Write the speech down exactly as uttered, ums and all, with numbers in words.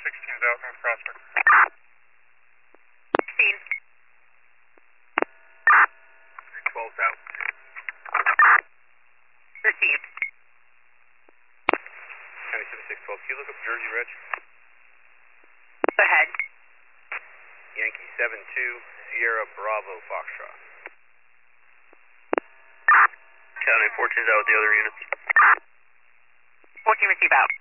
sixteen's out from Prospect. sixteen. twelve's out. Received. County seven six twelve, can you look up Jersey Reg? Go ahead. Yankee seven two, Sierra Bravo Foxtrot. County fourteen's out with the other units. fourteen receive out.